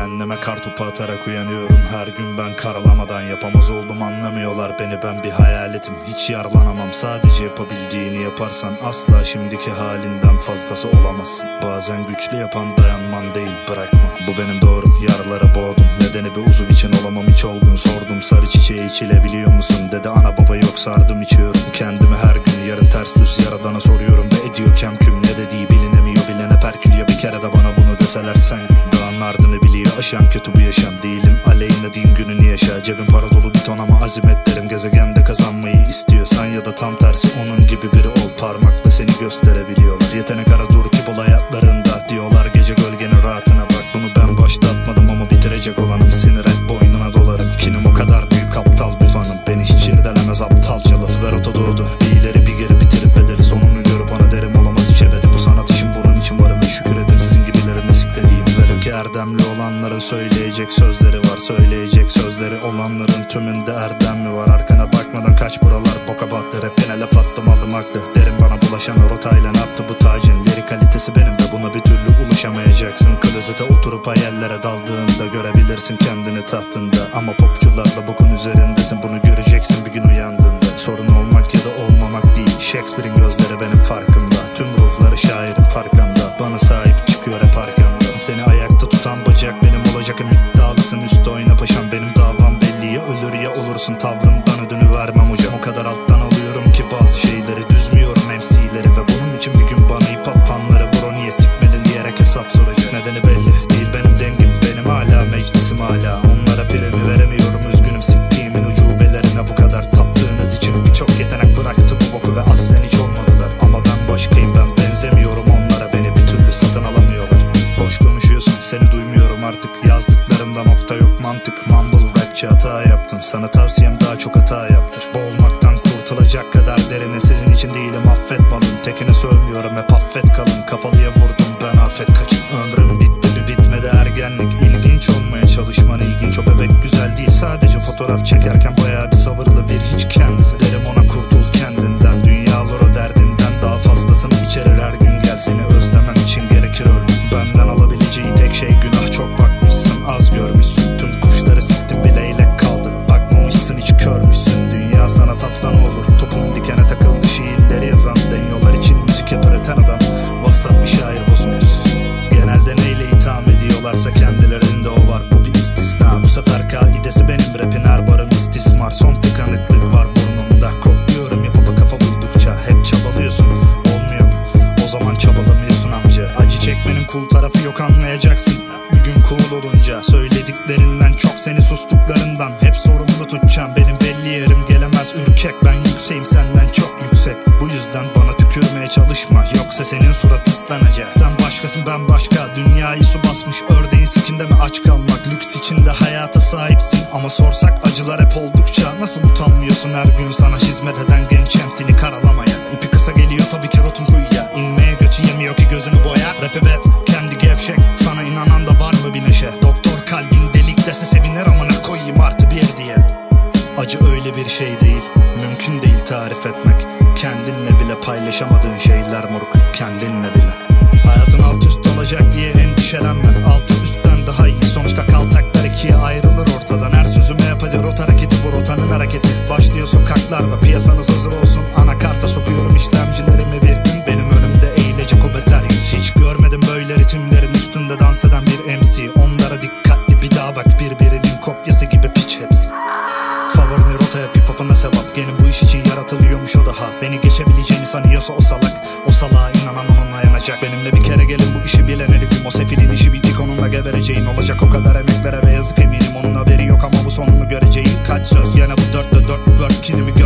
Cehenneme kartopu atarak uyanıyorum. Her gün ben karalamadan yapamaz oldum, anlamıyorlar beni, ben bir hayaletim. Hiç yaralanamam, sadece yapabildiğini yaparsan asla şimdiki halinden fazlası olamazsın. Bazen güçlü yapan dayanman değil, bırakma. Bu benim doğrum, yaralara boğdum. Nedeni bir uzuv için olamam hiç olgun. Sordum sarı çiçeği içilebiliyor musun? Dedi ana baba yok, sardım içiyorum. Kendimi her gün yarın ters düz yaradana soruyorum ve ediyor kem küm. Ne dediği bilinemiyor, bilene perkül. Ya bir kere de bana bunu deseler sen gül. Dağın ardını biliyor aşan, kötü bu yaşam. Değilim aleyhine diyeyim, gününü yaşa. Cebim para dolu bir ton ama azimetlerim gezegende kazanmayı istiyorsan ya da tam tersi onun gibi biri ol. Parmakla seni gösterebiliyorlar. Yetenek ara dur ki bol hayatlarında diyorlar, gece gölgenin rahatına bak. Bunu ben başlatmadım ama bitirecek olanım. Sinir et boynuna dolarım. Kinim o kadar büyük, aptal bir fanım. Beni hiç irdelemez aptalca laf. Ver ota doğdu bir ileri bir geri bitirip bedeli. Sonunu görüp ona derim olamaz hiç ebedi. Bu sanat işim, bunun için varım ve şükür edin sizin gibilerine siklediğim. Verir ki erdemli olanların söyleyecek sözleri var. Söyleyecek sözleri olanların tümünde erdem mi var? Arkana bakmadan kaç, buralar boka battı. Rapine laf attım aldım haklı. Derim bana bulaşan o rotayla ne yaptı bu tacın? Lirik kalitesi benim ve buna bir türlü ulaşamayacaksın. Klozete oturup hayallere daldığında görebilirsin kendini tahtında. Ama popçularla bokun üzerindesin, bunu göreceksin bir gün uyandığında. Sorun olmak ya da olmamak değil, Shakespeare'in gözleri benim farkımda. Tüm ruhları şairin farkında. Bana sahip çıkıyor hep arkamda. Seni ayakta tutan bacak benim olacak, iddialısın üstte oyna paşam. Benim davam belli, ya ölür ya olursun. Tavrımdan ödünü vermem hocam. O kadar alttan alıyorum ki bazı şeyleri, düzmüyorum MC'leri. Ve bunun için bir gün bana hip hop fanları bro niye sikmedin diyerek hesap soracak. Nedeni belli değil, benim dengim, benim hala meclisim hala. Onlara primi veremiyorum, üzgünüm siktiğimin ucubelerine. Bu kadar taptığınız için birçok yetenek bıraktı bu boku ve aslen hiç olmadılar. Ama ben başkayım, ben benzemiyorum onlara, beni bir türlü satın alamıyorlar. Boş konuşuyorsun, seni duymuyorum artık. Yazdıklarımda nokta yok, mantık. Mumble rapçi hata yaptın, sana tavsiyem daha çok hata yaptır. Boğulmaktan kurtulacak kadar derine, sizin için değilim affetmalım. Tekine sövmüyorum hep affet kalın. Kafalıya vurdum ben, afet kaçın. Ömrüm bitti bir bitmedi ergenlik. İlginç olmaya çalışman ilginç, o bebek güzel değil. Sadece fotoğraf çekerken bayağı bir sabırlı bir hiç kendisi. Derim ona kurtul kendinden, dünyalar o derdinden daha fazlasını içerir her gün. Gel seni özlemen için gerekir ölmek. Benden alabileceği tek şey günah, çok bakmışsın az görmüşsün. Tüm kuşları siktin bir leylek kaldı, bakmamışsın hiç körmüşsün. Dünya sana tapsan olur, topun dikene takıldı şiirleri yazan. Denyolar için müzik hep üreten adam, vasat bir şair bozuntusuz. Genelde neyle itham ediyorlarsa kendilerinde o var, bu bir istisna. Bu sefer kaidesi benim rapin, her barım istismar. Son tıkanıklık var burnumda, kokluyorum yapıp kafa buldukça. Hep çabalıyorsun, olmuyor mu? O zaman çabalamıyorsun amca. Acı çekmenin cool tarafı yok, anlayacaksın bir gün cool olunca. Söylediklerinden çok, seni sustuklarından hep sorumlu tutacağım. Benim belli yerim gelemez ürkek, ben yükseğim senden çok yüksek. Bu yüzden bana tükürmeye çalışma, yoksa senin surat ıslanacak. Sen başkasın ben başka, dünyayı su basmış ördeğin sikinde mi aç kalmak? Lüks içinde hayata sahipsin ama sorsak acılar hep oldukça. Nasıl utanmıyorsun her gün sana hizmet eden gençem seni karalamaya? İpi kısa geliyor tabii ki rotun kuyuya, inmeye götü yemiyor ki gözünü boya. Rap'i bet kendi gevşek, sana inanan da var mı bir neşe? Doktor kalbin delik dese sevinir amına koyayım artı bir diye. Acı öyle bir şey değil, mümkün değil tarif etmek. Kendinle bile paylaşamadığın şeyler moruk, kendinle bile. Hayatın alt üst olacak diye endişelenme, altı üstten daha iyi. Sonuçta kaltaklar ikiye ayrılır ortadan. Her sözüme yap hadi rota hareketi, bu rotanın hareketi. Başlıyor sokaklarda, piyasanız hazır olsun. Anakarta sokuyorum işlemcilerimi bir gün. Benim önümde eğilecek o beter yüz. Hiç görmedim böyle ritimlerin üstünde dans eden bir MC. Onlara dikkatli bir daha bak, birbirinin kopyası gibi piç hepsi. Favorini rotaya hip hop'una sevap. Genim bu iş için yaratılıyormuş o daha. Beni geçebileceğini sanıyorsa o salak. O salağa inanan onunla yanacak. Benimle bir kere gelin bu işi bilen herifim. O sefilin işi bitik, onunla gebereceğin olacak. O kadar emeklere ve yazık eminim, onun haberi yok ama bu sonunu göreceğin kaç söz. Yine bu 4'te 4 verse kinimi